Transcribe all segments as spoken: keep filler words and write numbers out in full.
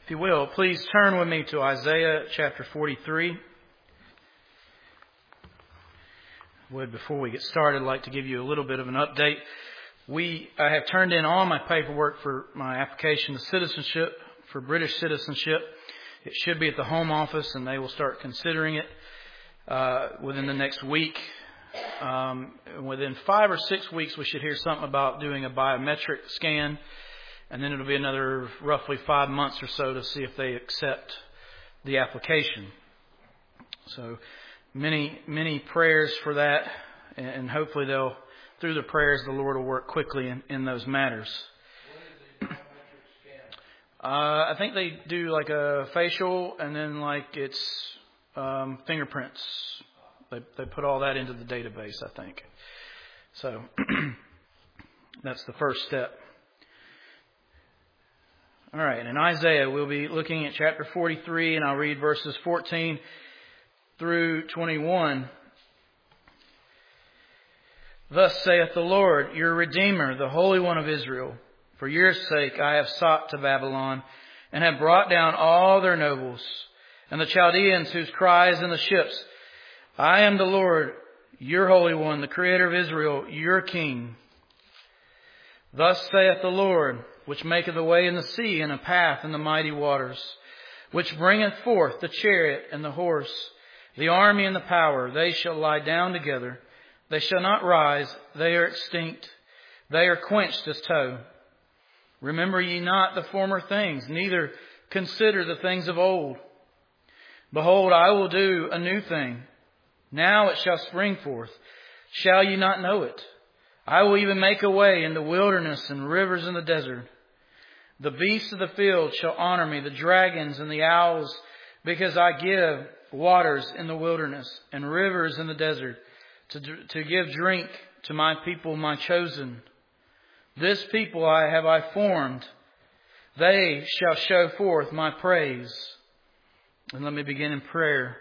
If you will, please turn with me to Isaiah chapter forty-three. Would before we get started, I'd like to give you a little bit of an update. We I have turned in all my paperwork for my application to citizenship, for British citizenship. It should be at the Home Office, and they will start considering it uh, within the next week. Um, within five or six weeks, we should hear something about doing a biometric scan. And then it'll be another roughly five months or so to see if they accept the application. So many, many prayers for that. And hopefully they'll, through the prayers, the Lord will work quickly in, in those matters. What is the biometric scan? Uh, I think they do like a facial and then like it's um, fingerprints. They, they put all that into the database, I think. So that's the first step. All right, in Isaiah, we'll be looking at chapter forty-three, and I'll read verses fourteen through twenty-one. Thus saith the Lord, your Redeemer, the Holy One of Israel. For your sake I have sought to Babylon, and have brought down all their nobles, and the Chaldeans whose cry is in the ships. I am the Lord, your Holy One, the Creator of Israel, your King. Thus saith the Lord, which maketh a way in the sea and a path in the mighty waters, which bringeth forth the chariot and the horse, the army and the power. They shall lie down together. They shall not rise. They are extinct. They are quenched as tow. Remember ye not the former things, neither consider the things of old. Behold, I will do a new thing. Now it shall spring forth. Shall ye not know it? I will even make a way in the wilderness and rivers in the desert. The beasts of the field shall honor me, the dragons and the owls, because I give waters in the wilderness and rivers in the desert to, to give drink to my people, my chosen. This people I have I formed. They shall show forth my praise. And let me begin in prayer.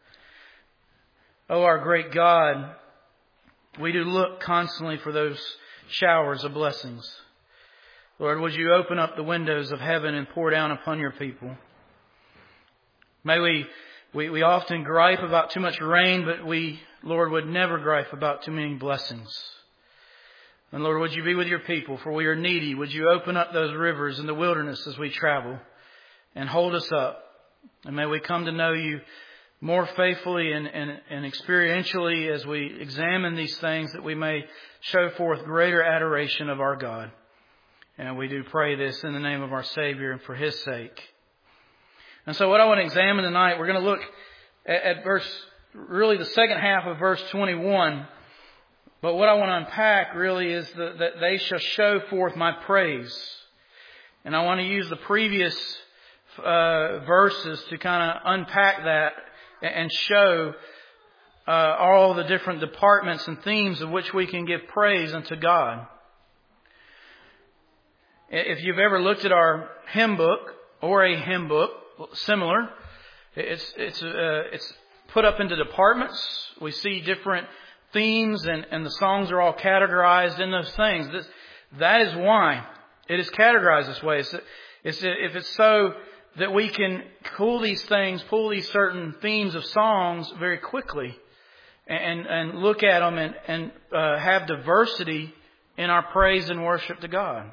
Oh, our great God, we do look constantly for those showers of blessings. Lord, would you open up the windows of heaven and pour down upon your people? May we, we, we often gripe about too much rain, but we, Lord, would never gripe about too many blessings. And Lord, would you be with your people, for we are needy. Would you open up those rivers in the wilderness as we travel and hold us up? And may we come to know you more faithfully and, and, and experientially as we examine these things, that we may show forth greater adoration of our God. And we do pray this in the name of our Savior and for His sake. And so what I want to examine tonight, we're going to look at, at verse, really the second half of verse twenty-one. But what I want to unpack really is the, that they shall show forth my praise. And I want to use the previous uh, verses to kind of unpack that and show uh, all the different departments and themes of which we can give praise unto God. If you've ever looked at our hymn book or a hymn book, similar, it's it's uh, it's put up into departments. We see different themes, and, and the songs are all categorized in those things. This, that is why it is categorized this way. It's, it's if it's so that we can pull these things, pull these certain themes of songs very quickly, and and look at them and and uh, have diversity in our praise and worship to God.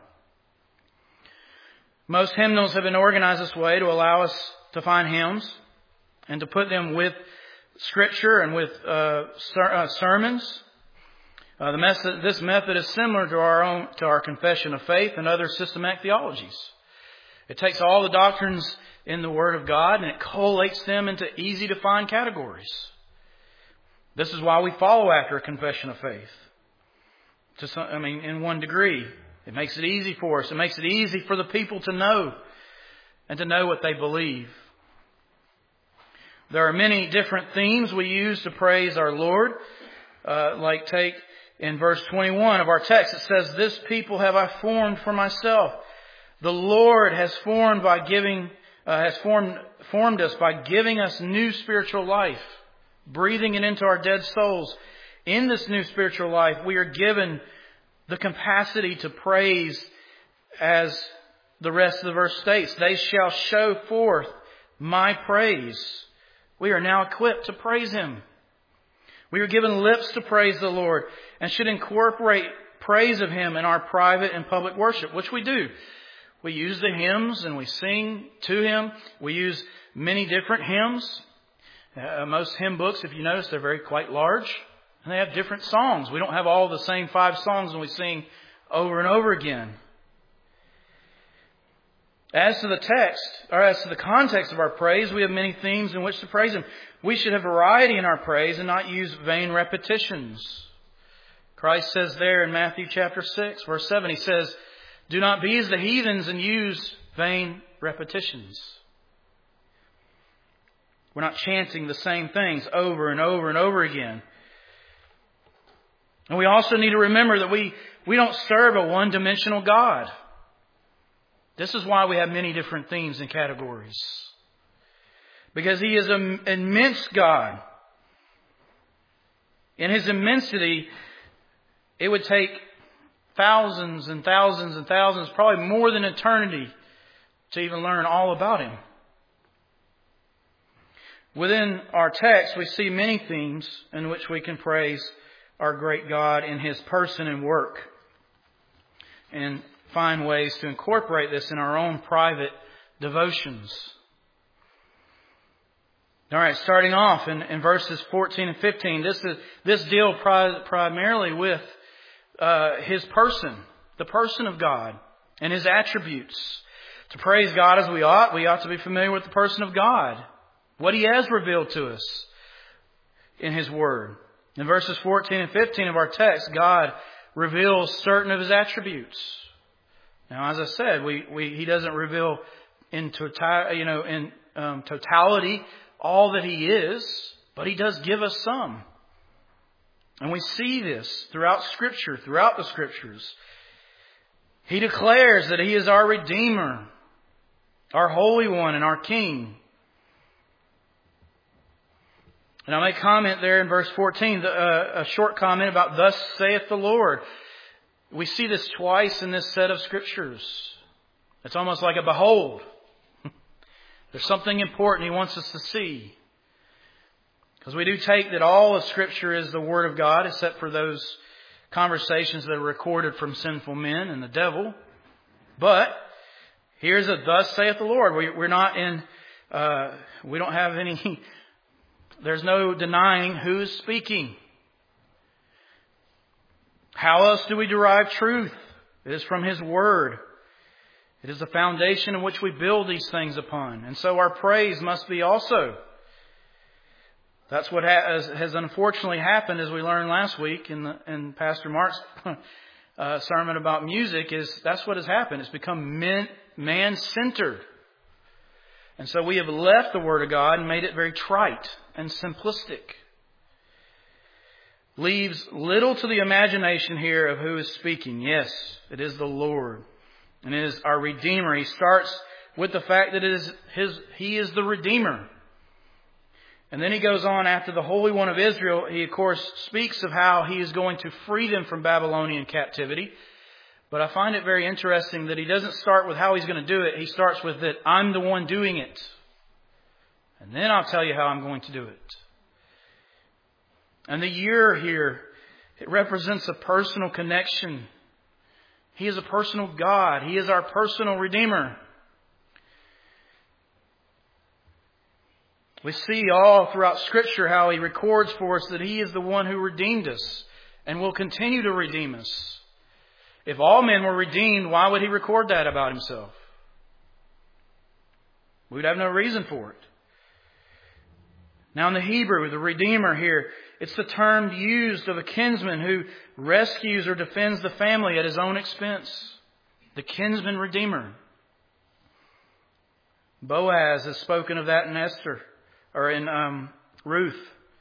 Most hymnals have been organized this way to allow us to find hymns and to put them with Scripture and with uh, ser- uh, sermons. Uh, the method, this method is similar to our own, to our confession of faith and other systematic theologies. It takes all the doctrines in the Word of God and it collates them into easy to find categories. This is why we follow after a confession of faith. To some, I mean, in one degree. It makes it easy for us. It makes it easy for the people to know and to know what they believe. There are many different themes we use to praise our Lord. Uh, like take in verse twenty-one of our text, it says, this people have I formed for myself. The Lord has formed by giving, uh, has formed, formed us by giving us new spiritual life, breathing it into our dead souls. In this new spiritual life, we are given the capacity to praise as the rest of the verse states, they shall show forth my praise. We are now equipped to praise Him. We are given lips to praise the Lord and should incorporate praise of Him in our private and public worship, which we do. We use the hymns and we sing to Him. We use many different hymns. Uh, most hymn books, if you notice, they're very quite large. And they have different songs. We don't have all the same five songs and we sing over and over again. As to the text, or as to the context of our praise, we have many themes in which to praise Him. We should have variety in our praise and not use vain repetitions. Christ says there in Matthew chapter six, verse seven, He says, do not be as the heathens and use vain repetitions. We're not chanting the same things over and over and over again. And we also need to remember that we, we don't serve a one-dimensional God. This is why we have many different themes and categories. Because He is an immense God. In His immensity, it would take thousands and thousands and thousands, probably more than eternity, to even learn all about Him. Within our text, we see many themes in which we can praise our great God in His person and work, and find ways to incorporate this in our own private devotions. All right, starting off in, in verses fourteen and fifteen, this is this deal pri- primarily with uh, His person, the person of God, and His attributes. To praise God as we ought, we ought to be familiar with the person of God, what He has revealed to us in His Word. In verses fourteen and fifteen of our text, God reveals certain of His attributes. Now, as I said, we, we He doesn't reveal in total, you know, in um, totality all that He is, but He does give us some. And we see this throughout Scripture, throughout the Scriptures. He declares that He is our Redeemer, our Holy One, and our King. And I make comment there in verse fourteen, uh, a short comment about thus saith the Lord. We see this twice in this set of Scriptures. It's almost like a behold. There's something important He wants us to see. Because we do take that all of Scripture is the Word of God, except for those conversations that are recorded from sinful men and the devil. But here's a thus saith the Lord. We, we're not in, uh, we don't have any, there's no denying who is speaking. How else do we derive truth? It is from His Word. It is the foundation in which we build these things upon. And so our praise must be also. That's what has, has unfortunately happened, as we learned last week in, the, in Pastor Mark's uh, sermon about music, is that's what has happened. It's become men, man-centered. And so we have left the Word of God and made it very trite and simplistic. Leaves little to the imagination here of who is speaking. Yes, it is the Lord. And it is our Redeemer. He starts with the fact that it is his, He is the Redeemer. And then He goes on after the Holy One of Israel. He, of course, speaks of how He is going to free them from Babylonian captivity. But I find it very interesting that He doesn't start with how He's going to do it. He starts with that I'm the one doing it. And then I'll tell you how I'm going to do it. And the year here, it represents a personal connection. He is a personal God. He is our personal Redeemer. We see all throughout Scripture how He records for us that He is the one who redeemed us and will continue to redeem us. If all men were redeemed, why would He record that about Himself? We would have no reason for it. Now in the Hebrew, the Redeemer here, it's the term used of a kinsman who rescues or defends the family at his own expense. The kinsman redeemer. Boaz has spoken of that in Esther, or in um, Ruth.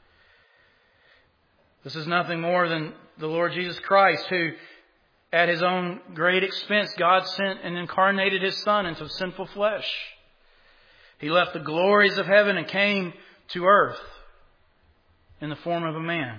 This is nothing more than the Lord Jesus Christ, who at His own great expense, God sent and incarnated His Son into sinful flesh. He left the glories of heaven and came to earth in the form of a man.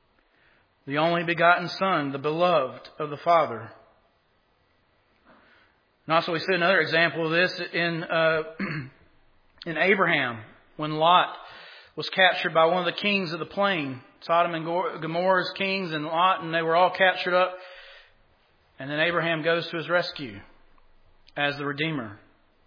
The only begotten Son, the beloved of the Father. And also we see another example of this in uh, in Abraham, when Lot was captured by one of the kings of the plain, Sodom and Gomorrah's kings and Lot, and they were all captured up. And then Abraham goes to his rescue as the Redeemer.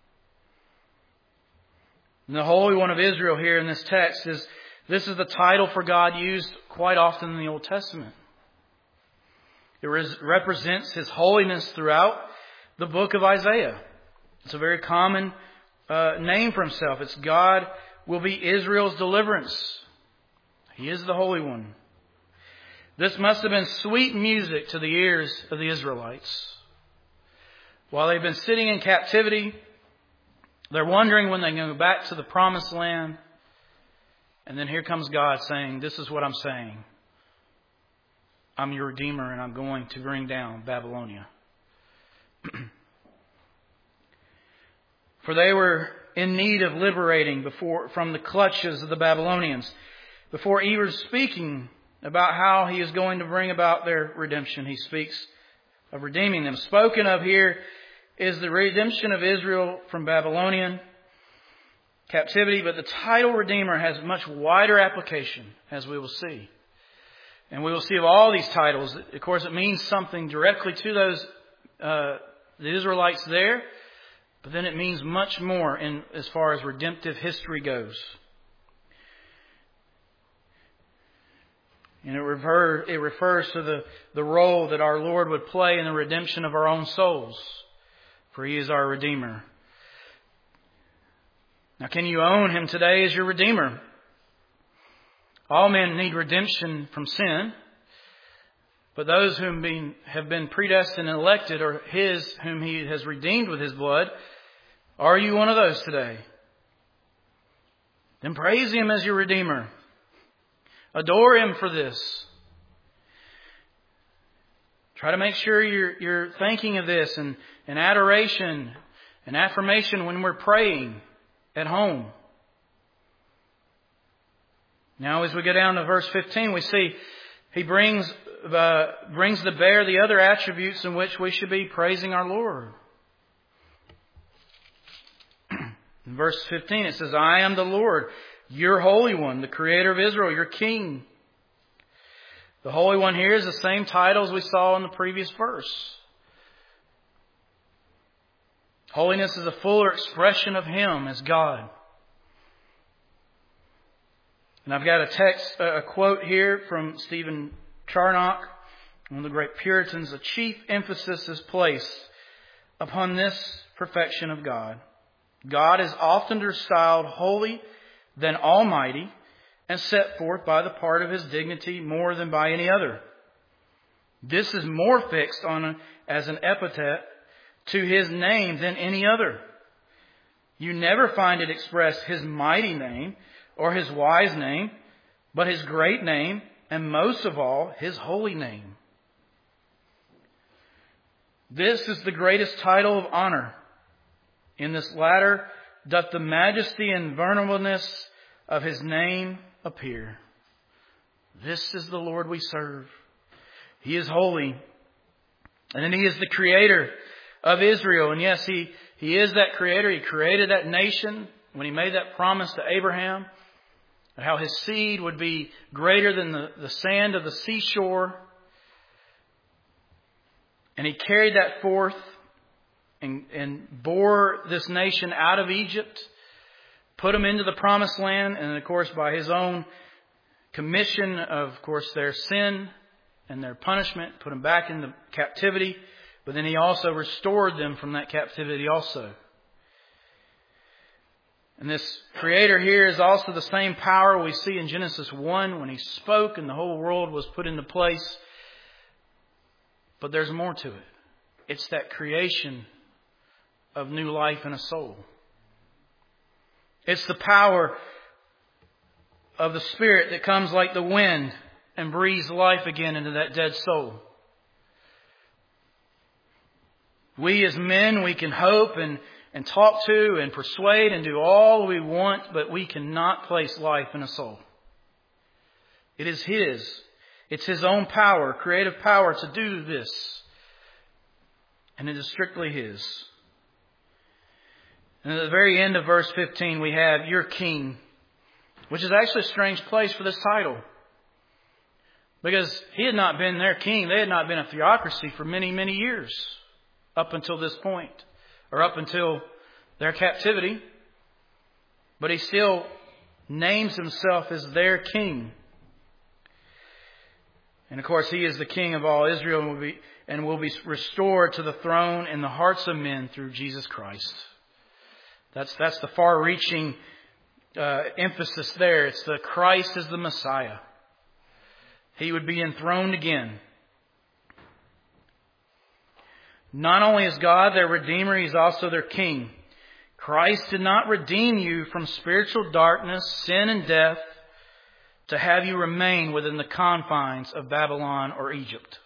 And the Holy One of Israel here in this text is, this is the title for God used quite often in the Old Testament. It res- represents His holiness throughout the book of Isaiah. It's a very common uh, name for Himself. It's God will be Israel's deliverance. He is the Holy One. This must have been sweet music to the ears of the Israelites. While they've been sitting in captivity, they're wondering when they can go back to the promised land. And then here comes God saying, this is what I'm saying. I'm your Redeemer, and I'm going to bring down Babylonia. For they were in need of liberating before from the clutches of the Babylonians. Before even speaking about how He is going to bring about their redemption, He speaks of redeeming them. Spoken of here is the redemption of Israel from Babylonian captivity, but the title Redeemer has much wider application, as we will see. And we will see of all these titles, of course, it means something directly to those uh, the Israelites there, but then it means much more in as far as redemptive history goes. And it, refer, it refers to the, the role that our Lord would play in the redemption of our own souls, for He is our Redeemer. Now, can you own Him today as your Redeemer? All men need redemption from sin, but those whom been, have been predestined and elected are His whom He has redeemed with His blood. Are you one of those today? Then praise Him as your Redeemer. Adore Him for this. Try to make sure you're, you're thinking of this and, and adoration and affirmation when we're praying at home. Now, as we go down to verse fifteen, we see He brings uh, brings to bear the other attributes in which we should be praising our Lord. In verse fifteen, it says, I am the Lord, your Holy One, the Creator of Israel, your King. The Holy One here is the same title as we saw in the previous verse. Holiness is a fuller expression of Him as God. And I've got a text, a quote here from Stephen Charnock, one of the great Puritans. The chief emphasis is placed upon this perfection of God. God is oftener styled holy than almighty and set forth by the part of His dignity more than by any other. This is more fixed on as an epithet to His name than any other. You never find it express His mighty name or His wise name, but His great name, and most of all, His holy name. This is the greatest title of honor. In this latter doth the majesty and venerableness of His name appear. This is the Lord we serve. He is holy. And then He is the Creator of Israel. And yes, He, he is that Creator. He created that nation when He made that promise to Abraham. How his seed would be greater than the, the sand of the seashore. And He carried that forth and, and bore this nation out of Egypt, put them into the promised land, and of course by His own commission of, of course, their sin and their punishment, put them back into captivity. But then He also restored them from that captivity also. And this Creator here is also the same power we see in Genesis one when He spoke and the whole world was put into place. But there's more to it. It's that creation of new life in a soul. It's the power of the Spirit that comes like the wind and breathes life again into that dead soul. We as men, we can hope and And talk to and persuade and do all we want, but we cannot place life in a soul. It is His. It's His own power, creative power to do this. And it is strictly His. And at the very end of verse fifteen, we have your king, which is actually a strange place for this title. Because he had not been their king. They had not been a theocracy for many, many years up until this point, or up until their captivity. But he still names himself as their king. And of course, he is the king of all Israel and will be, and will be restored to the throne in the hearts of men through Jesus Christ. That's, that's the far-reaching uh, emphasis there. It's the Christ is the Messiah. He would be enthroned again. Not only is God their Redeemer, He's also their King. Christ did not redeem you from spiritual darkness, sin, and death to have you remain within the confines of Babylon or Egypt.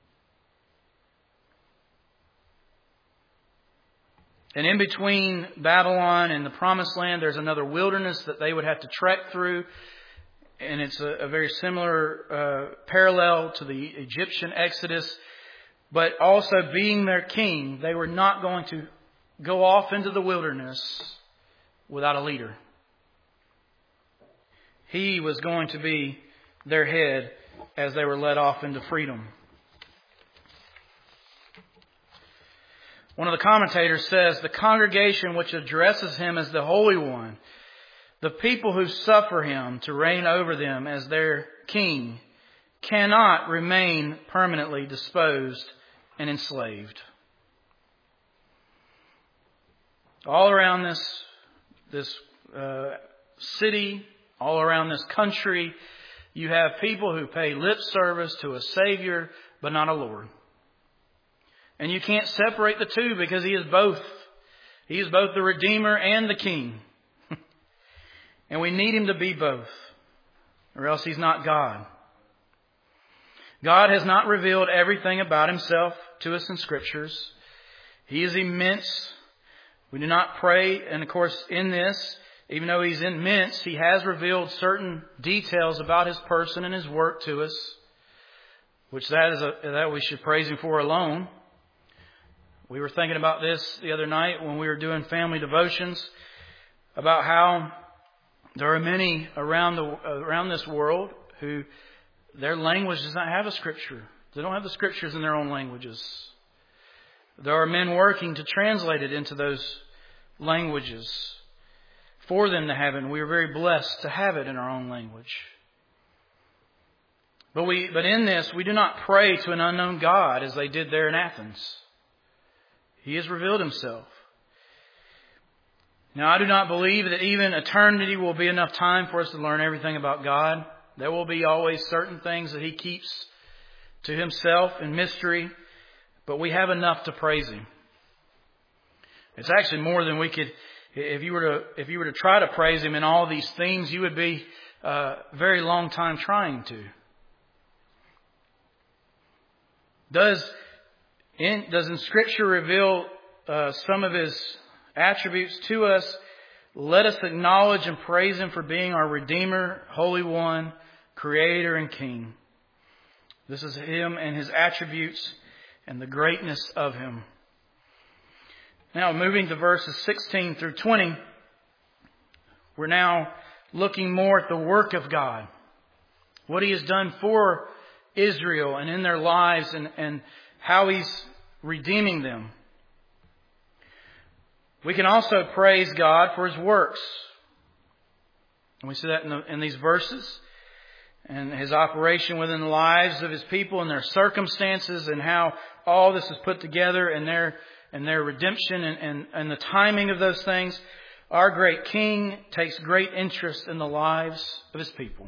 And in between Babylon and the Promised Land, there's another wilderness that they would have to trek through. And it's a, a very similar uh, parallel to the Egyptian Exodus. But also being their king, they were not going to go off into the wilderness without a leader. He was going to be their head as they were led off into freedom. One of the commentators says, the congregation which addresses him as the Holy One, the people who suffer him to reign over them as their king, cannot remain permanently disposed and enslaved. All around this, this uh, city, all around this country, you have people who pay lip service to a Savior, but not a Lord. And you can't separate the two because He is both. He is both the Redeemer and the King. And we need Him to be both, or else He's not God. God has not revealed everything about Himself to us in Scriptures. He is immense. We do not pray, and of course in this, even though He's immense, He has revealed certain details about His person and His work to us, which that is a, that we should praise Him for alone. We were thinking about this the other night when we were doing family devotions, about how there are many around the around this world who their language does not have a scripture. They don't have the scriptures in their own languages. There are men working to translate it into those languages for them to have it. And we are very blessed to have it in our own language. But we, but in this, we do not pray to an unknown God as they did there in Athens. He has revealed Himself. Now, I do not believe that even eternity will be enough time for us to learn everything about God. There will be always certain things that He keeps to Himself in mystery, but we have enough to praise Him. It's actually more than we could. If you were to if you were to try to praise Him in all these themes, you would be a very long time trying to. Does in does in Scripture reveal uh, some of His attributes to us? Let us acknowledge and praise Him for being our Redeemer, Holy One, Creator and King. This is Him and His attributes and the greatness of Him. Now, moving to verses sixteen through twenty, we're now looking more at the work of God. What He has done for Israel and in their lives, and, and how He's redeeming them. We can also praise God for His works. And we see that in, the, in these verses. And His operation within the lives of His people and their circumstances, and how all this is put together, and their and their redemption and, and, and the timing of those things. Our great King takes great interest in the lives of His people.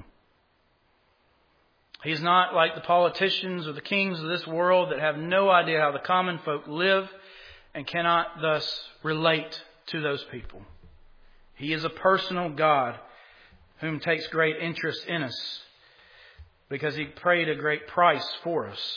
He's not like the politicians or the kings of this world that have no idea how the common folk live and cannot thus relate to those people. He is a personal God whom takes great interest in us, because He paid a great price for us.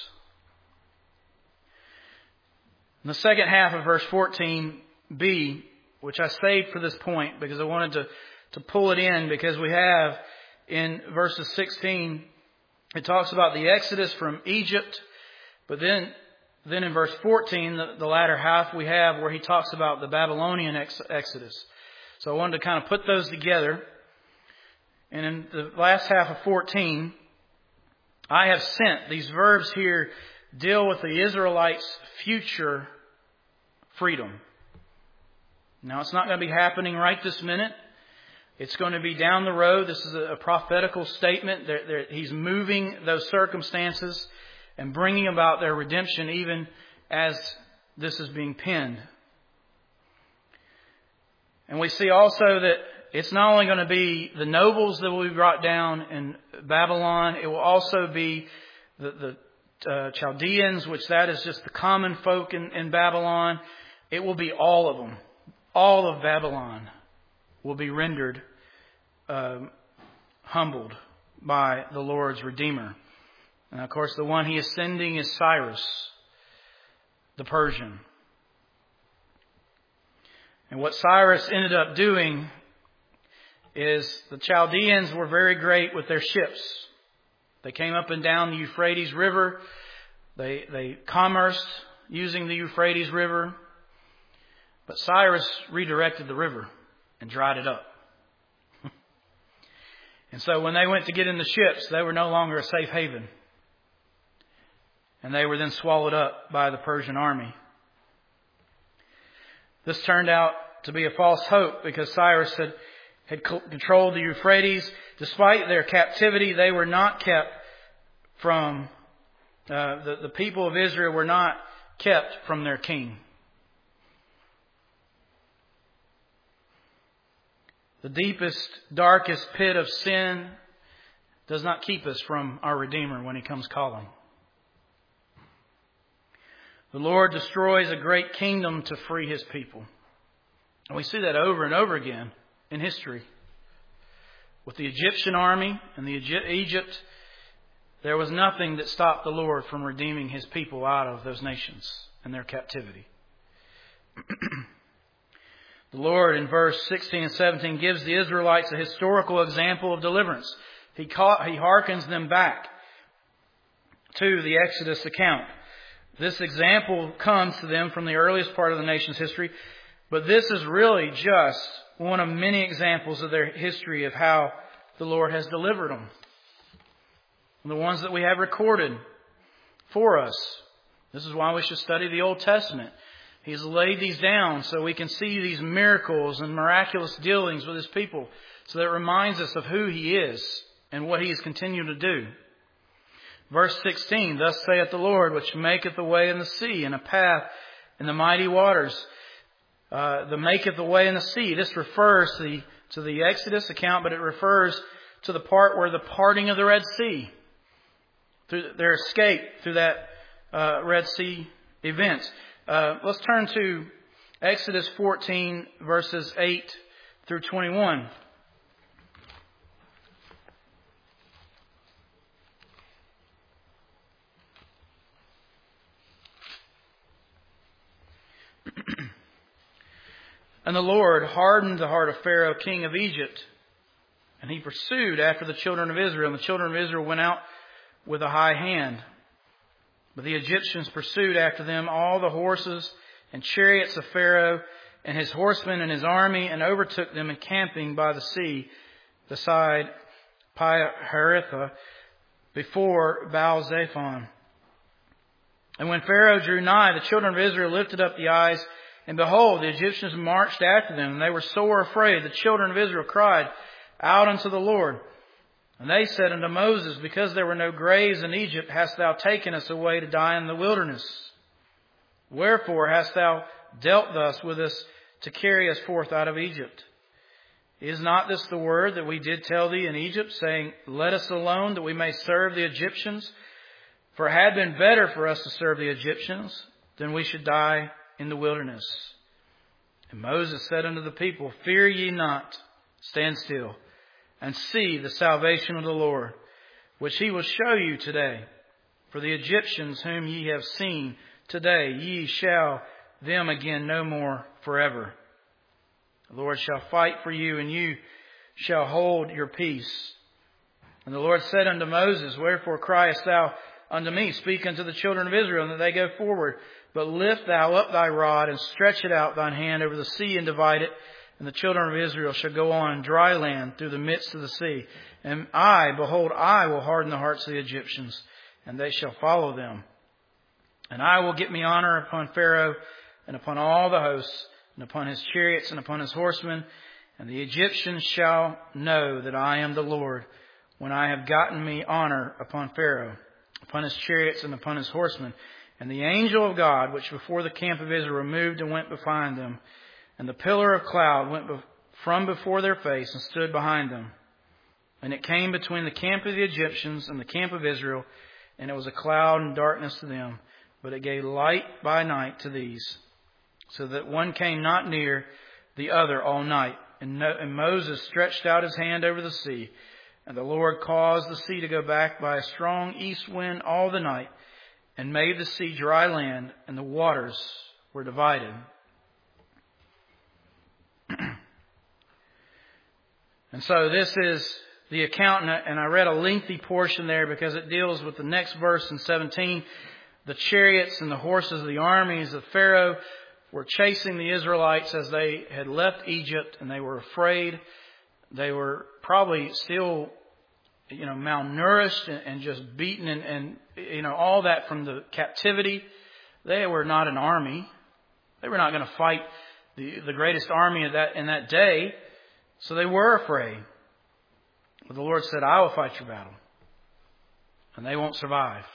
In the second half of verse fourteen b, which I saved for this point because I wanted to, to pull it in, because we have in verses sixteen, it talks about the exodus from Egypt, but then then in verse fourteen, the, the latter half we have where he talks about the Babylonian ex- exodus. So I wanted to kind of put those together. And in the last half of fourteen, I have sent. These verbs here deal with the Israelites' future freedom. Now, it's not going to be happening right this minute. It's going to be down the road. This is a prophetical statement. They're, they're, he's moving those circumstances and bringing about their redemption even as this is being penned. And we see also that it's not only going to be the nobles that will be brought down in Babylon, it will also be the, the uh, Chaldeans, which that is just the common folk in, in Babylon. It will be all of them. All of Babylon will be rendered um, humbled by the Lord's Redeemer. And of course, the one he is sending is Cyrus, the Persian. And what Cyrus ended up doing is the Chaldeans were very great with their ships. They came up and down the Euphrates River. They, they commerced using the Euphrates River. But Cyrus redirected the river and dried it up. And so when they went to get in the ships, they were no longer a safe haven. And they were then swallowed up by the Persian army. This turned out to be a false hope because Cyrus had, had controlled the Euphrates. Despite their captivity, they were not kept from, uh, the, the people of Israel were not kept from their king. The deepest, darkest pit of sin does not keep us from our Redeemer when he comes calling. The Lord destroys a great kingdom to free his people. And we see that over and over again in history. With the Egyptian army and the Egypt, there was nothing that stopped the Lord from redeeming his people out of those nations and their captivity. The Lord in verse sixteen and seventeen gives the Israelites a historical example of deliverance. He, ca- he hearkens them back to the Exodus account. This example comes to them from the earliest part of the nation's history, but this is really just one of many examples of their history of how the Lord has delivered them. The ones that we have recorded for us. This is why we should study the Old Testament. He's laid these down so we can see these miracles and miraculous dealings with his people. So that it reminds us of who he is and what he is continuing to do. Verse sixteen, thus saith the Lord, which maketh a way in the sea and a path in the mighty waters. Uh, the maketh a way in the sea. This refers to the, to the Exodus account, but it refers to the part where the parting of the Red Sea. Through their escape through that uh, Red Sea event. Uh, let's turn to Exodus fourteen, verses eight through twenty-one. And the Lord hardened the heart of Pharaoh, king of Egypt, and he pursued after the children of Israel. And the children of Israel went out with a high hand. But the Egyptians pursued after them all the horses and chariots of Pharaoh and his horsemen and his army, and overtook them encamping by the sea beside Pi-hahiroth before Baal-zephon. And when Pharaoh drew nigh, the children of Israel lifted up the eyes, and behold, the Egyptians marched after them, and they were sore afraid. The children of Israel cried out unto the Lord. And they said unto Moses, because there were no graves in Egypt, hast thou taken us away to die in the wilderness? Wherefore hast thou dealt thus with us to carry us forth out of Egypt? Is not this the word that we did tell thee in Egypt, saying, let us alone that we may serve the Egyptians? For it had been better for us to serve the Egyptians than we should die in the wilderness. And Moses said unto the people, fear ye not, stand still, and see the salvation of the Lord, which he will show you today. For the Egyptians whom ye have seen today, ye shall them again no more forever. The Lord shall fight for you, and you shall hold your peace. And the Lord said unto Moses, wherefore criest thou unto me. Speak unto the children of Israel, that they go forward. But lift thou up thy rod, and stretch it out thine hand over the sea, and divide it. And the children of Israel shall go on in dry land through the midst of the sea. And I, behold, I will harden the hearts of the Egyptians, and they shall follow them. And I will get me honor upon Pharaoh, and upon all the hosts, and upon his chariots, and upon his horsemen. And the Egyptians shall know that I am the Lord, when I have gotten me honor upon Pharaoh, upon his chariots, and upon his horsemen. And the angel of God, which before the camp of Israel removed and went behind them, and the pillar of cloud went from before their face and stood behind them. And it came between the camp of the Egyptians and the camp of Israel, and it was a cloud and darkness to them, but it gave light by night to these, so that one came not near the other all night. And, no, and Moses stretched out his hand over the sea, and the Lord caused the sea to go back by a strong east wind all the night, and made the sea dry land, and the waters were divided. And so this is the account, and I read a lengthy portion there because it deals with the next verse in seventeen. The chariots and the horses of the armies of Pharaoh were chasing the Israelites as they had left Egypt, and they were afraid. They were probably still, you know, malnourished and, and just beaten and, and, you know, all that from the captivity. They were not an army. They were not going to fight the, the greatest army of that in that day. So they were afraid. But the Lord said, I will fight your battle. And they won't survive.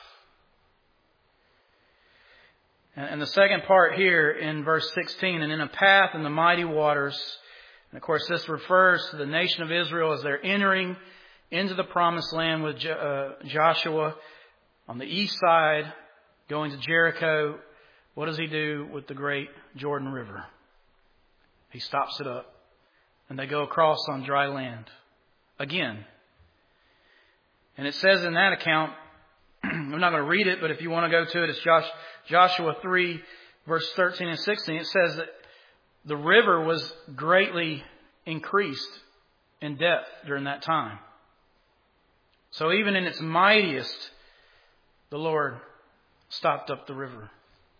And, and the second part here in verse sixteen, and in a path in the mighty waters. And of course this refers to the nation of Israel as they're entering into the promised land with uh, Joshua on the east side, going to Jericho. What does he do with the great Jordan River? He stops it up, and they go across on dry land again. And it says in that account, I'm not going to read it, but if you want to go to it, it's Josh, Joshua three, verse thirteen and sixteen. It says that the river was greatly increased in depth during that time. So even in its mightiest, the Lord stopped up the river.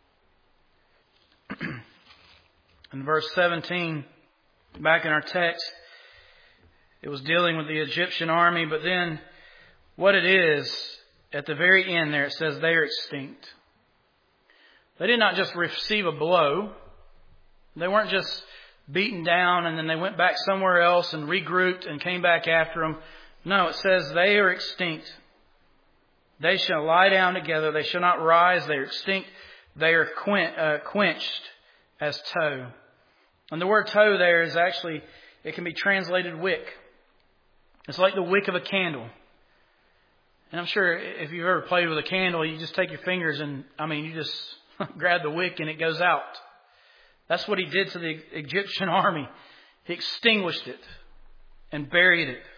In verse seventeen, back in our text, it was dealing with the Egyptian army, but then what it is, at the very end there, it says they are extinct. They did not just receive a blow. They weren't just beaten down and then they went back somewhere else and regrouped and came back after them. No, it says they are extinct. They shall lie down together. They shall not rise. They are extinct. They are quen- uh, quenched as tow. And the word tow there is actually, it can be translated wick. It's like the wick of a candle. And I'm sure if you've ever played with a candle, you just take your fingers and, I mean, you just grab the wick and it goes out. That's what he did to the Egyptian army. He extinguished it and buried it.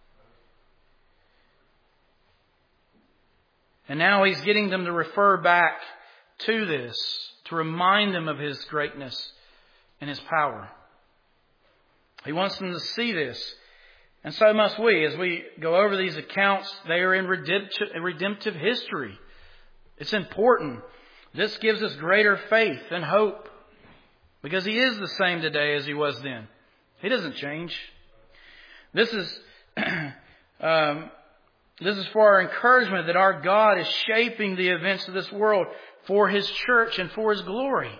And now he's getting them to refer back to this, to remind them of his greatness and his power. He wants them to see this. And so must we. As we go over these accounts, they are in redemptive, redemptive history. It's important. This gives us greater faith and hope. Because he is the same today as he was then. He doesn't change. This is um, this is for our encouragement that our God is shaping the events of this world for his church and for his glory.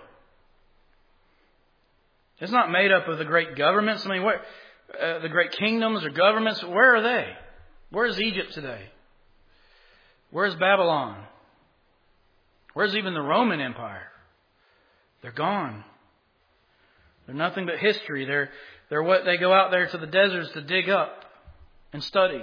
It's not made up of the great governments. I mean, where, uh, the great kingdoms or governments, where are they? Where's Egypt today? Where's Babylon? Where's even the Roman Empire? They're gone. They're nothing but history. They're, they're what they go out there to the deserts to dig up and study.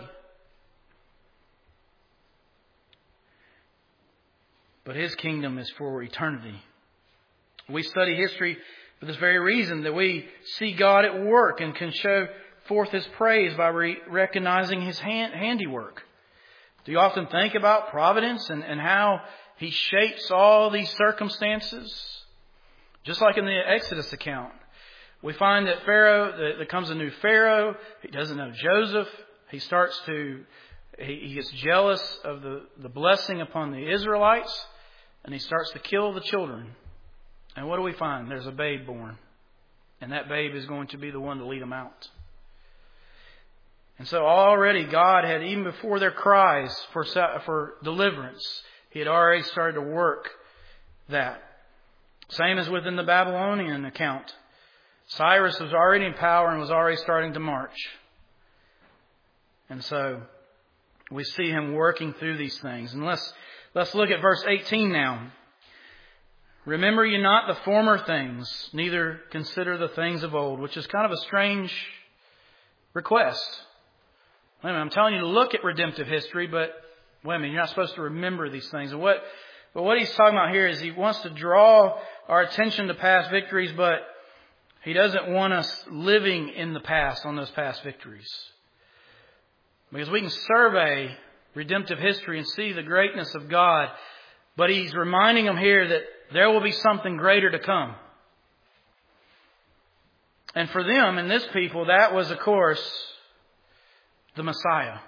But his kingdom is for eternity. We study history for this very reason, that we see God at work and can show forth his praise by re- recognizing his hand- handiwork. Do you often think about providence and, and how he shapes all these circumstances? Just like in the Exodus account. We find that Pharaoh, that there comes a new Pharaoh. He doesn't know Joseph. He starts to he, he gets jealous of the, the blessing upon the Israelites, and he starts to kill the children. And what do we find? There's a babe born. And that babe is going to be the one to lead them out. And so already God had, even before their cries for, for deliverance, He had already started to work that. Same as within the Babylonian account. Cyrus was already in power and was already starting to march. And so we see him working through these things. And let's, let's look at verse eighteen now. Remember ye not the former things, neither consider the things of old, which is kind of a strange request. Wait a minute, I'm telling you to look at redemptive history, but wait a minute, you're not supposed to remember these things. And what, but what he's talking about here is he wants to draw our attention to past victories, but he doesn't want us living in the past on those past victories. Because we can survey redemptive history and see the greatness of God, but he's reminding them here that there will be something greater to come. And for them and this people, that was, of course, the Messiah.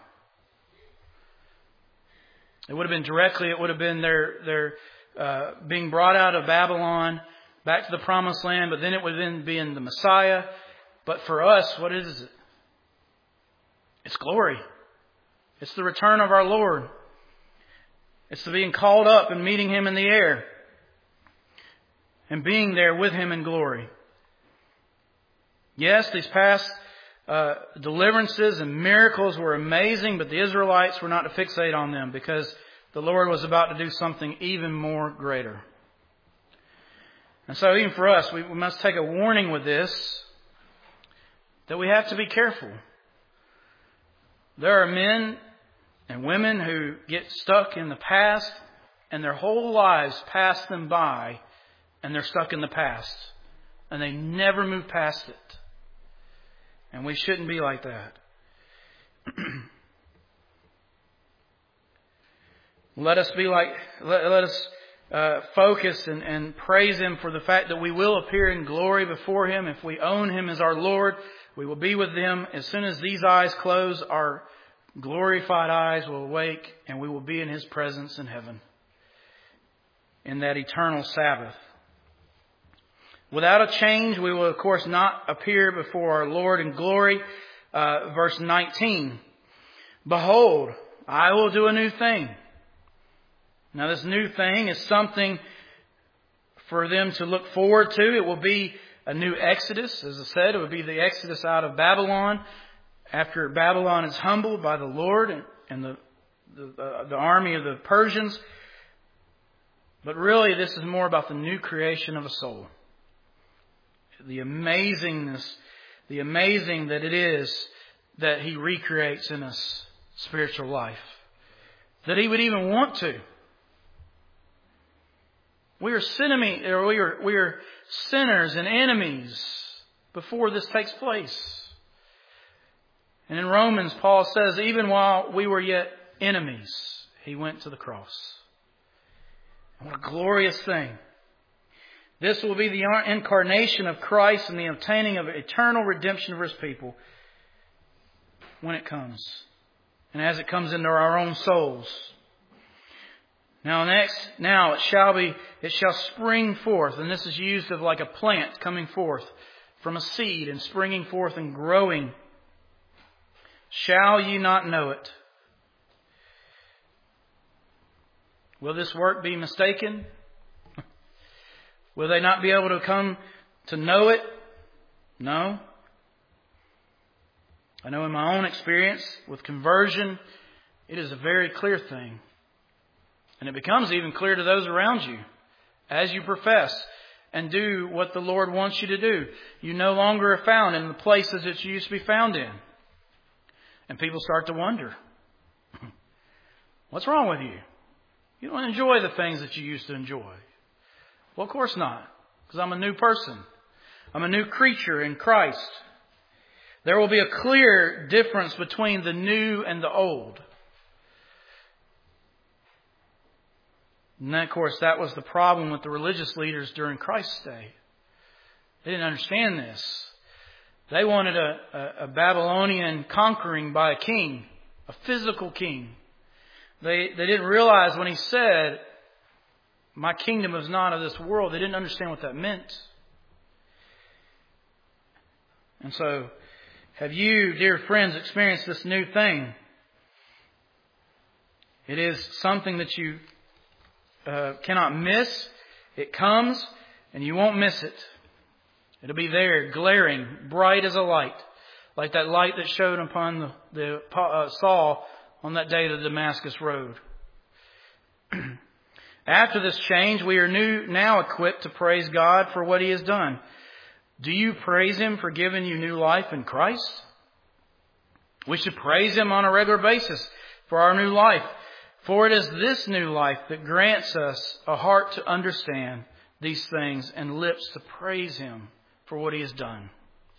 It would have been directly, it would have been their, their uh, being brought out of Babylon back to the Promised Land, but then it would have been being the Messiah. But for us, what is it? It's glory. It's the return of our Lord. It's the being called up and meeting Him in the air and being there with Him in glory. Yes, these past uh, deliverances and miracles were amazing, but the Israelites were not to fixate on them because the Lord was about to do something even more greater. And so even for us, we must take a warning with this, that we have to be careful. There are men and women who get stuck in the past and their whole lives pass them by and they're stuck in the past and they never move past it. And we shouldn't be like that. Let us be like, let, let us uh, focus and, and praise Him for the fact that we will appear in glory before Him. If we own Him as our Lord, we will be with Him. As soon as these eyes close, our glorified eyes will awake and we will be in His presence in heaven, in that eternal Sabbath. Without a change, we will of course not appear before our Lord in glory. Uh, verse nineteen. Behold, I will do a new thing. Now this new thing is something for them to look forward to. It will be a new exodus. As I said, it will be the exodus out of Babylon. After Babylon is humbled by the Lord and, and the, the, uh, the army of the Persians. But really this is more about the new creation of a soul. The amazingness, the amazing that it is that He recreates in us spiritual life. That He would even want to. We are sinning, or we are we are sinners and enemies before this takes place. And in Romans, Paul says, even while we were yet enemies, He went to the cross. What a glorious thing. This will be the incarnation of Christ and the obtaining of eternal redemption for His people when it comes. And as it comes into our own souls. Now next, now it shall be, it shall spring forth. And this is used of like a plant coming forth from a seed and springing forth and growing. Shall ye not know it? Will this work be mistaken? Will they not be able to come to know it? No. I know in my own experience with conversion, it is a very clear thing. And it becomes even clear to those around you as you profess and do what the Lord wants you to do. You no longer are found in the places that you used to be found in. And people start to wonder, what's wrong with you? You don't enjoy the things that you used to enjoy. Well, of course not, because I'm a new person. I'm a new creature in Christ. There will be a clear difference between the new and the old. And then, of course, that was the problem with the religious leaders during Christ's day. They didn't understand this. They wanted a, a, a Babylonian conquering by a king A physical king. They, they didn't realize when he said, my kingdom is not of this world. They didn't understand what that meant. And so, have you, dear friends, experienced this new thing? It is something that you uh, cannot miss. It comes, and you won't miss it. It'll be there, glaring, bright as a light, like that light that showed upon the, the uh, Saul on that day of the Damascus road. After this change, we are new now equipped to praise God for what He has done. Do you praise Him for giving you new life in Christ? We should praise Him on a regular basis for our new life. For it is this new life that grants us a heart to understand these things and lips to praise Him for what He has done.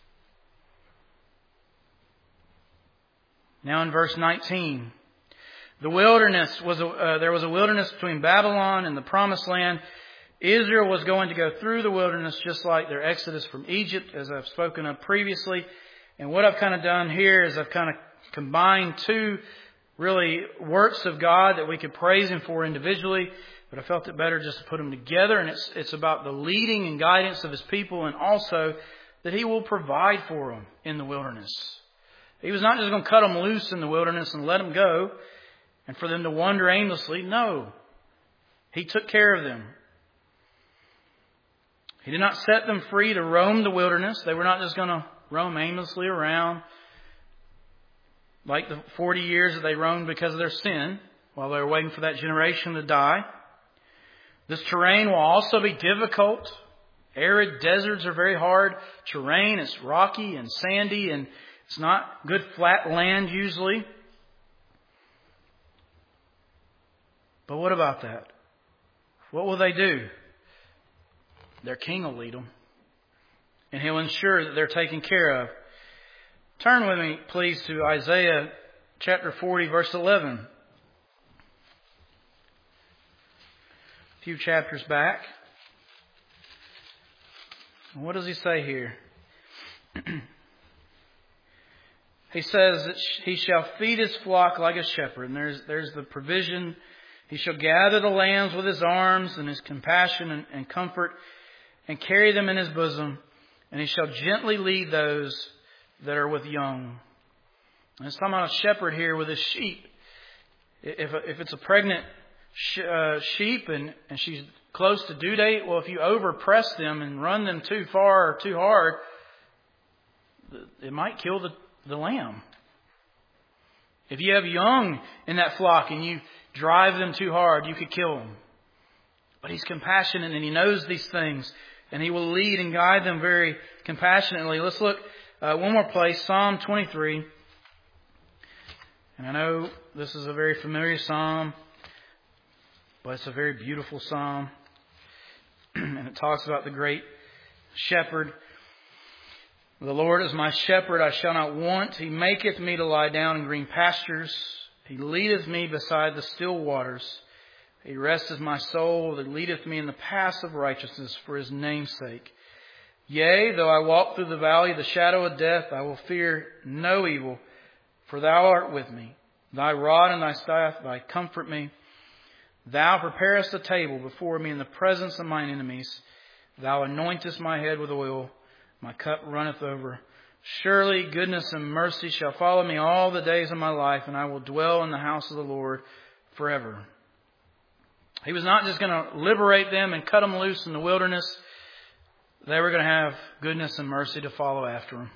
Now in verse nineteen, the wilderness was a, uh, there was a wilderness between Babylon and the Promised Land. Israel was going to go through the wilderness just like their exodus from Egypt, as I've spoken of previously. And what I've kind of done here is I've kind of combined two really works of God that we could praise Him for individually, but I felt it better just to put them together. And it's it's about the leading and guidance of His people, and also that He will provide for them in the wilderness. He was not just going to cut them loose in the wilderness and let them go and for them to wander aimlessly. No. He took care of them. He did not set them free to roam the wilderness. They were not just going to roam aimlessly around like the forty years that they roamed because of their sin while they were waiting for that generation to die. This terrain will also be difficult. Arid deserts are very hard terrain. It's rocky and sandy, and it's not good flat land usually. But what about that? What will they do? Their king will lead them, and He'll ensure that they're taken care of. Turn with me, please, to Isaiah chapter forty, verse eleven. A few chapters back. What does he say here? He says that He shall feed His flock like a shepherd. And there's, there's the provision. He shall gather the lambs with His arms and His compassion and, and comfort, and carry them in His bosom. And He shall gently lead those that are with young. And it's talking about a shepherd here with his sheep. If if it's a pregnant sh- uh, sheep and, and she's close to due date, well, if you overpress them and run them too far or too hard, it might kill the, the lamb. If you have young in that flock and you drive them too hard, you could kill them. But He's compassionate and He knows these things, and He will lead and guide them very compassionately. Let's look uh, one more place, Psalm twenty-three. And I know this is a very familiar psalm, but it's a very beautiful psalm. And it talks about the great shepherd. The Lord is my shepherd, I shall not want. He maketh me to lie down in green pastures. He leadeth me beside the still waters. He resteth my soul. He leadeth me in the paths of righteousness for His name's sake. Yea, though I walk through the valley of the shadow of death, I will fear no evil, for Thou art with me. Thy rod and Thy staff, Thy comfort me. Thou preparest a table before me in the presence of mine enemies. Thou anointest my head with oil. My cup runneth over. Surely goodness and mercy shall follow me all the days of my life, and I will dwell in the house of the Lord forever. He was not just going to liberate them and cut them loose in the wilderness. They were going to have goodness and mercy to follow after them.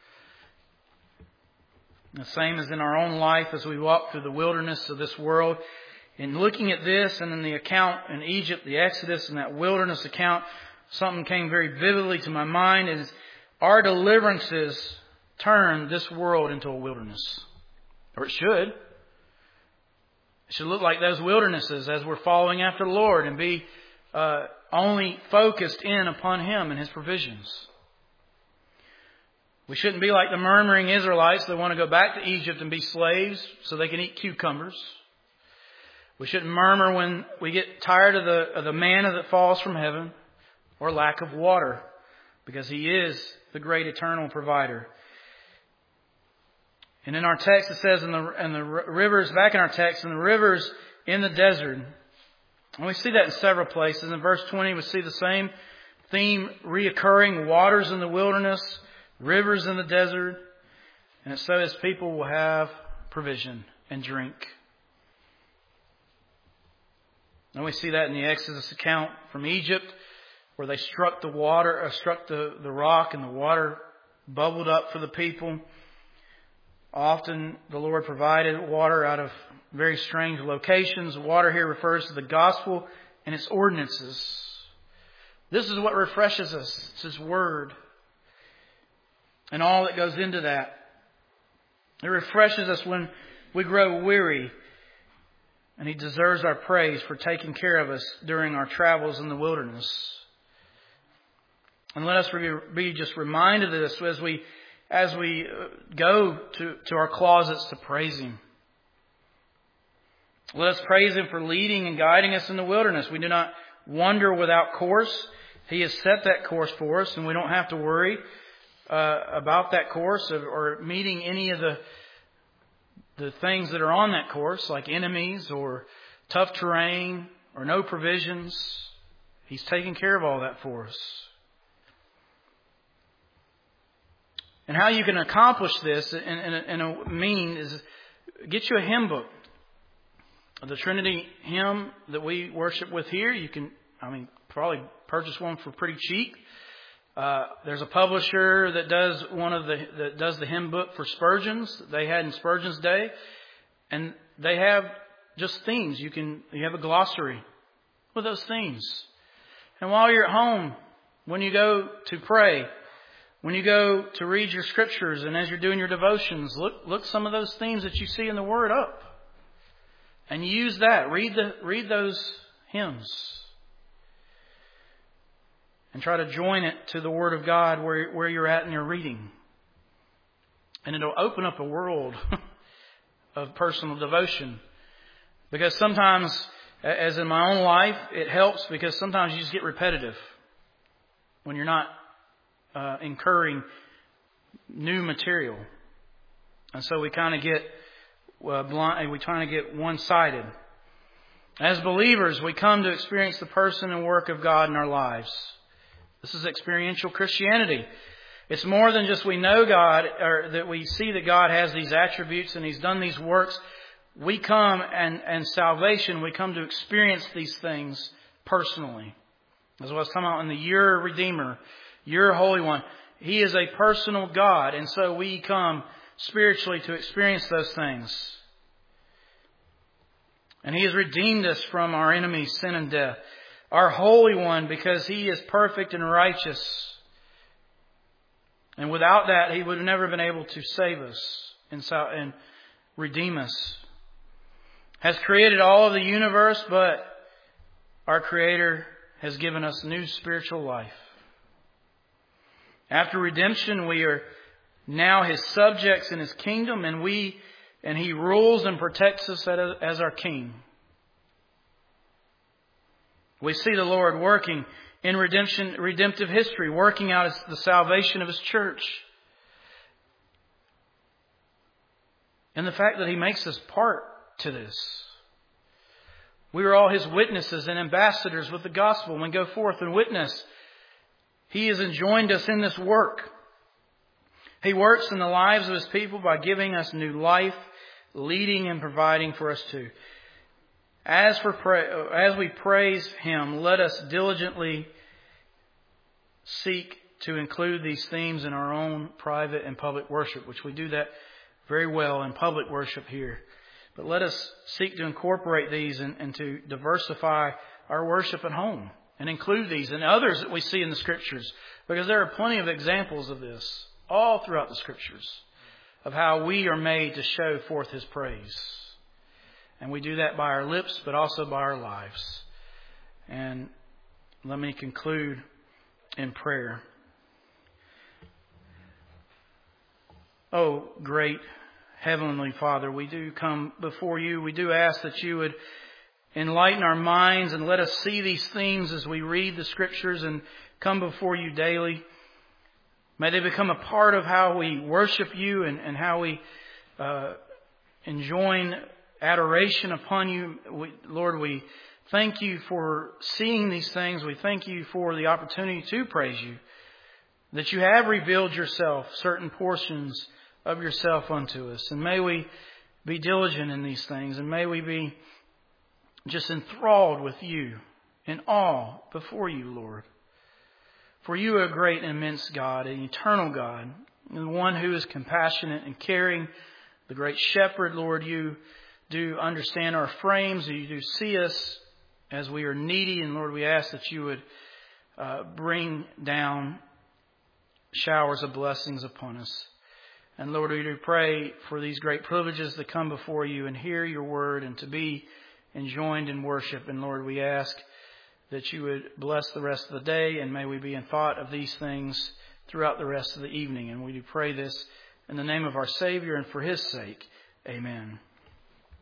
The same as in our own life as we walk through the wilderness of this world. In looking at this and in the account in Egypt, the Exodus and that wilderness account, something came very vividly to my mind is our deliverances turn this world into a wilderness. Or it should. It should look like those wildernesses as we're following after the Lord and be uh, only focused in upon Him and His provisions. We shouldn't be like the murmuring Israelites that want to go back to Egypt and be slaves so they can eat cucumbers. We shouldn't murmur when we get tired of the, of the manna that falls from heaven or lack of water, because He is the great eternal provider. And in our text it says, in the, in the rivers, back in our text, in the rivers in the desert. And we see that in several places. In verse twenty we see the same theme reoccurring: waters in the wilderness, rivers in the desert. And so His people will have provision and drink. And we see that in the Exodus account from Egypt, where they struck the water, or struck the, the rock, and the water bubbled up for the people. Often the Lord provided water out of very strange locations. Water here refers to the gospel and its ordinances. This is what refreshes us. It's His Word and all that goes into that. It refreshes us when we grow weary. And He deserves our praise for taking care of us during our travels in the wilderness. And let us be just reminded of this as we as we go to, to our closets to praise Him. Let us praise Him for leading and guiding us in the wilderness. We do not wander without course. He has set that course for us, and we don't have to worry uh, about that course or, or meeting any of the the things that are on that course, like enemies or tough terrain or no provisions. He's taking care of all that for us. And how you can accomplish this in, in, a, in a mean is get you a hymn book. The Trinity hymn that we worship with here, you can, I mean, probably purchase one for pretty cheap. Uh, there's a publisher that does one of the that does the hymn book for Spurgeon's that they had in Spurgeon's day, and they have just themes. You can you have a glossary with those themes. And while you're at home, when you go to pray, when you go to read your scriptures, and as you're doing your devotions, look look some of those themes that you see in the Word up, and use that. Read the read those hymns. And try to join it to the Word of God where, where you're at in your reading. And it'll open up a world of personal devotion. Because sometimes, as in my own life, it helps because sometimes you just get repetitive when you're not uh, incurring new material. And so we kind of get uh, blind, we kind of get one-sided. As believers, we come to experience the person and work of God in our lives. This is experiential Christianity. It's more than just we know God, or that we see that God has these attributes and He's done these works. We come and, and salvation, we come to experience these things personally. As I was talking about in the Your Redeemer, Your Holy One. He is a personal God, and so we come spiritually to experience those things. And He has redeemed us from our enemies, sin and death. Our Holy One, because He is perfect and righteous. And without that, He would have never been able to save us and redeem us. Has created all of the universe, but our Creator has given us new spiritual life. After redemption, we are now His subjects in His kingdom, and we and He rules and protects us as our King. We see the Lord working in redemption, redemptive history, working out the salvation of His church. And the fact that He makes us part to this. We are all His witnesses and ambassadors with the gospel. When we go forth and witness, He has enjoined us in this work. He works in the lives of His people by giving us new life, leading and providing for us too. As for pra- as we praise Him, let us diligently seek to include these themes in our own private and public worship, which we do that very well in public worship here. But let us seek to incorporate these and, and to diversify our worship at home and include these and others that we see in the Scriptures, because there are plenty of examples of this all throughout the Scriptures of how we are made to show forth His praise. And we do that by our lips, but also by our lives. And let me conclude in prayer. Oh, great Heavenly Father, we do come before You. We do ask that You would enlighten our minds and let us see these themes as we read the Scriptures and come before You daily. May they become a part of how we worship You and, and how we uh, enjoin adoration upon you. We, Lord, we thank you for seeing these things. We thank you for the opportunity to praise you, that you have revealed yourself, certain portions of yourself unto us. And may we be diligent in these things, and may we be just enthralled with you, in awe before you, Lord. For you are a great and immense God, an eternal God, and one who is compassionate and caring, the great shepherd, Lord. You do understand our frames, you do see us as we are needy, and Lord, we ask that you would uh, bring down showers of blessings upon us. And Lord, we do pray for these great privileges to come before you and hear your word and to be enjoined in worship. And Lord, we ask that you would bless the rest of the day, and may we be in thought of these things throughout the rest of the evening. And we do pray this in the name of our Savior and for his sake. Amen.